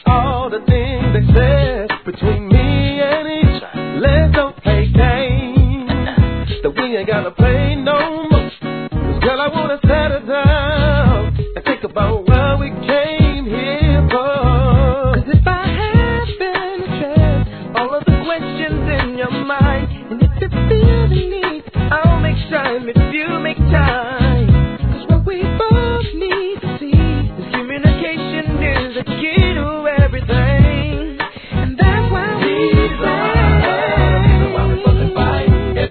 all the things they said between me and each. Let's don't play games that we ain't gotta play no more. 'Cause girl, I wanna settle down and think about what we came here for. 'Cause if I have been addressed all of the questions in your mind, and if it's